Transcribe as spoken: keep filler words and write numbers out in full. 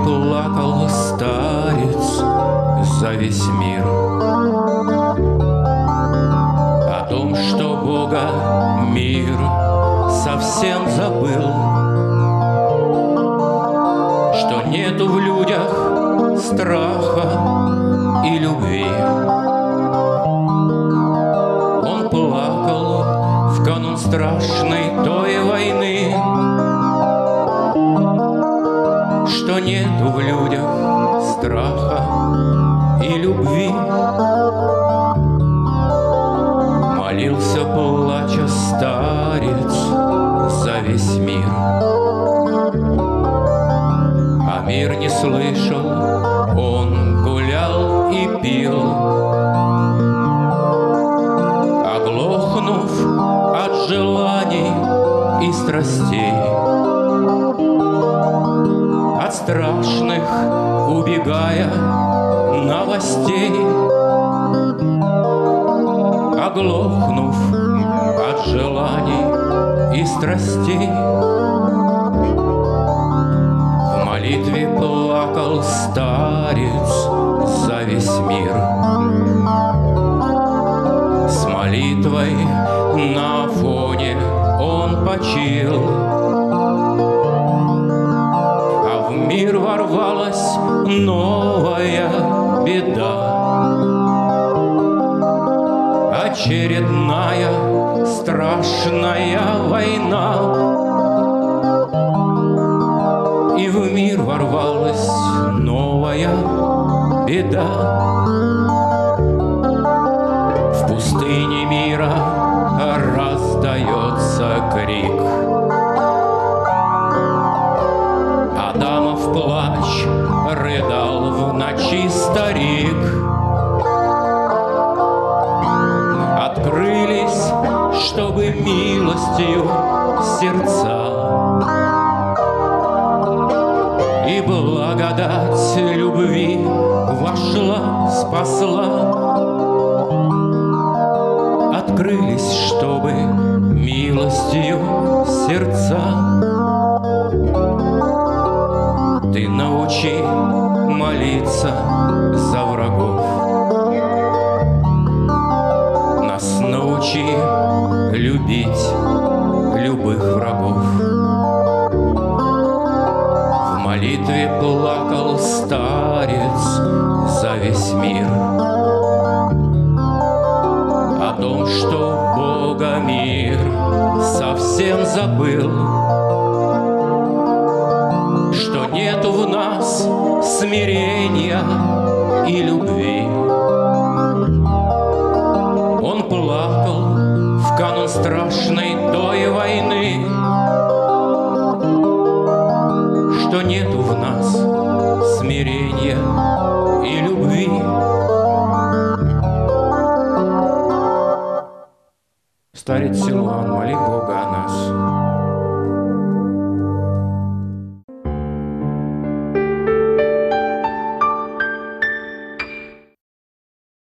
плакал старец за весь мир, о том, что Бога мир совсем забыл, что нету в людях страха и любви. Он плакал в канун страшной той войны, что нету в людях страха и любви. Молился, плача, старец за весь мир, а мир не слышал, он гулял и пил, оглохнув от желаний и страстей, от страшных убегая новостей, оглохнув от желаний и страстей. В молитве плакал старец за весь мир, с молитвой на фоне он почил, а в мир ворвалась новая беда, очередная страшная война. И в мир ворвалась новая беда. В пустыне мира раздается крик, Адамов плач рыдал в ночи старик. Открылись, чтобы милостью сердца, и благодать любви вошла, спасла. Открылись, чтобы милостью сердца. Ты научи молиться за врагов, нас научи любить любых врагов. В молитве плакал старец за весь мир, о том, что Бога мир совсем забыл, что нету в нас смирения и любви. Он плакал в канун страшной той войны, что нету в нас смирения и любви. Старец Силуан, моли Бога о нас.